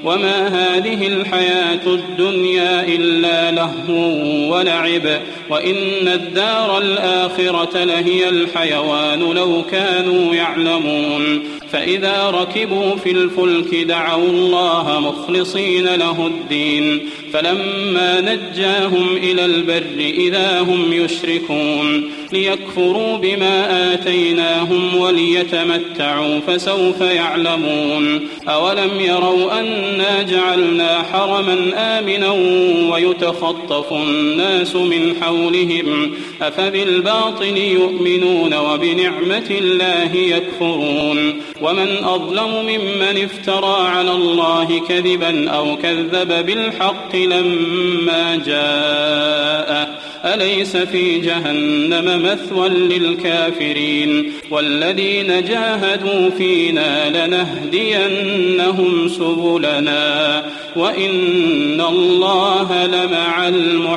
وما هذه الحياة الدنيا إلا لهو ولعب وإن الدار الآخرة لهي الحيوان لو كانوا يعلمون فإذا ركبوا في الفلك دعوا الله مخلصين له الدين فلما نجاهم إلى البر إذا هم يشركون ليكفروا بما آتيناهم وليتمتعوا فسوف يعلمون أولم يروا أنا جعلنا حرما آمنا ويتخطف الناس من حولهم أفبالباطل يؤمنون وبنعمة الله يكفرون ومن أظلم ممن افترى على الله كذبا أو كذب بالحق لما جاءه أليس في جهنم مثوى للكافرين والذين جاهدوا فينا لنهدينهم سبلنا وإن الله لمع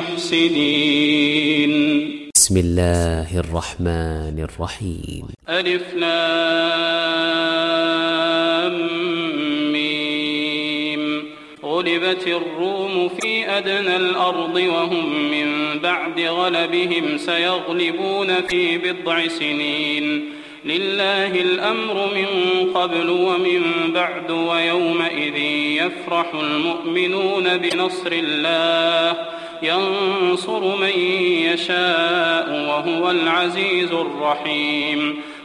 المحسنين. بسم الله الرحمن الرحيم. ألف لام ميم. غلبت الروم في أدنى الأرض وهم من بعد غلبهم سيغلبون في بضع سنين لله الأمر من قبل ومن بعد ويومئذ يفرح المؤمنون بنصر الله ينصر من يشاء وهو العزيز الرحيم.